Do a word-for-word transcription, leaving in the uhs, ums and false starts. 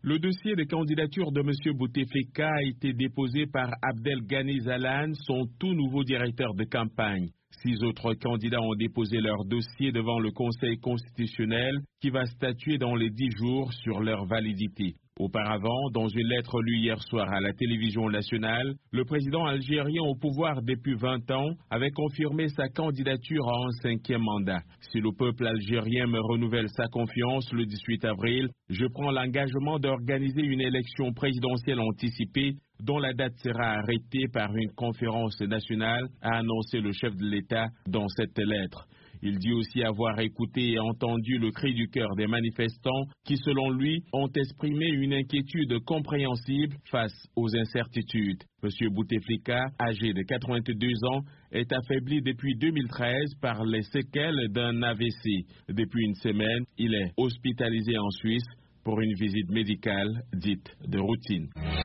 Le dossier de candidature de M. Bouteflika a été déposé par Abdel Ghani Zalane, son tout nouveau directeur de campagne. Six autres candidats ont déposé leur dossier devant le Conseil constitutionnel qui va statuer dans les dix jours sur leur validité. Auparavant, dans une lettre lue hier soir à la télévision nationale, le président algérien au pouvoir depuis vingt ans avait confirmé sa candidature à un cinquième mandat. Si le peuple algérien me renouvelle sa confiance le dix-huit avril, je prends l'engagement d'organiser une élection présidentielle anticipée dont la date sera arrêtée par une conférence nationale, a annoncé le chef de l'État dans cette lettre. Il dit aussi avoir écouté et entendu le cri du cœur des manifestants qui, selon lui, ont exprimé une inquiétude compréhensible face aux incertitudes. M. Bouteflika, âgé de quatre-vingt-deux ans, est affaibli depuis deux mille treize par les séquelles d'un A V C. Depuis une semaine, il est hospitalisé en Suisse pour une visite médicale dite de routine.